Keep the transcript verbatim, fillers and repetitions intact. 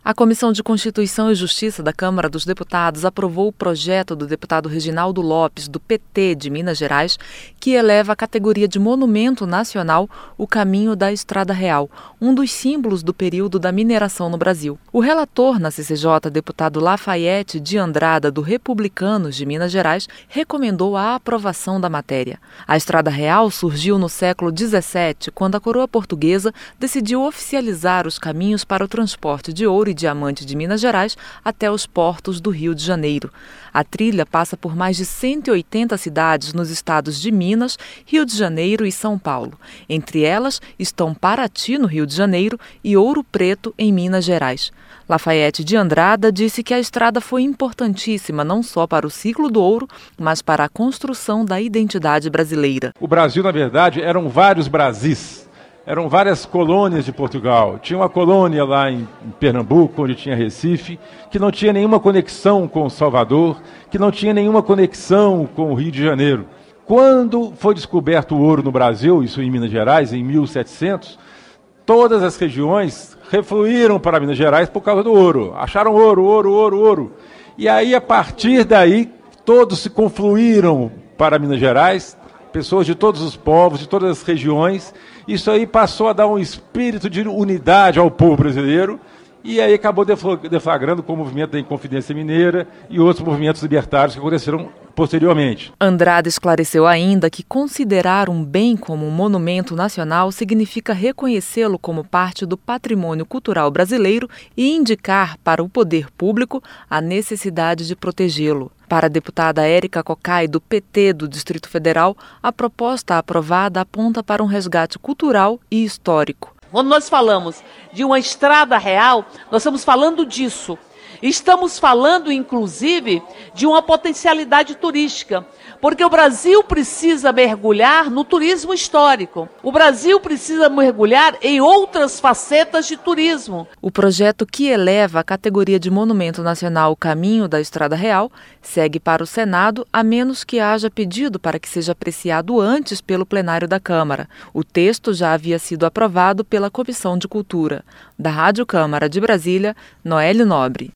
A Comissão de Constituição e Justiça da Câmara dos Deputados aprovou o projeto do deputado Reginaldo Lopes, do P T de Minas Gerais, que eleva à categoria de monumento nacional o caminho da Estrada Real, um dos símbolos do período da mineração no Brasil. O relator na C C J, deputado Lafayette de Andrada, do Republicanos de Minas Gerais, recomendou a aprovação da matéria. A Estrada Real surgiu no século dezessete, quando a coroa portuguesa decidiu oficializar os caminhos para o transporte de ouro e diamante de Minas Gerais até os portos do Rio de Janeiro. A trilha passa por mais de cento e oitenta cidades nos estados de Minas, Rio de Janeiro e São Paulo. Entre elas estão Paraty, no Rio de Janeiro, e Ouro Preto, em Minas Gerais. Lafayette de Andrada disse que a estrada foi importantíssima não só para o ciclo do ouro, mas para a construção da identidade brasileira. O Brasil, na verdade, eram vários Brasis. Eram várias colônias de Portugal. Tinha uma colônia lá em Pernambuco, onde tinha Recife, que não tinha nenhuma conexão com Salvador, que não tinha nenhuma conexão com o Rio de Janeiro. Quando foi descoberto o ouro no Brasil, isso em Minas Gerais, em mil e setecentos, todas as regiões refluíram para Minas Gerais por causa do ouro. Acharam ouro, ouro, ouro, ouro. E aí, a partir daí, todos se confluíram para Minas Gerais, pessoas de todos os povos, de todas as regiões. Isso aí passou a dar um espírito de unidade ao povo brasileiro e aí acabou deflagrando com o movimento da Inconfidência Mineira e outros movimentos libertários que aconteceram posteriormente. Andrada esclareceu ainda que considerar um bem como um monumento nacional significa reconhecê-lo como parte do patrimônio cultural brasileiro e indicar para o poder público a necessidade de protegê-lo. Para a deputada Érica Cocai, do P T do Distrito Federal, a proposta aprovada aponta para um resgate cultural e histórico. Quando nós falamos de uma estrada real, nós estamos falando disso. Estamos falando, inclusive, de uma potencialidade turística, porque o Brasil precisa mergulhar no turismo histórico. O Brasil precisa mergulhar em outras facetas de turismo. O projeto que eleva a categoria de monumento nacional o caminho da Estrada Real segue para o Senado, a menos que haja pedido para que seja apreciado antes pelo plenário da Câmara. O texto já havia sido aprovado pela Comissão de Cultura. Da Rádio Câmara de Brasília, Noélio Nobre.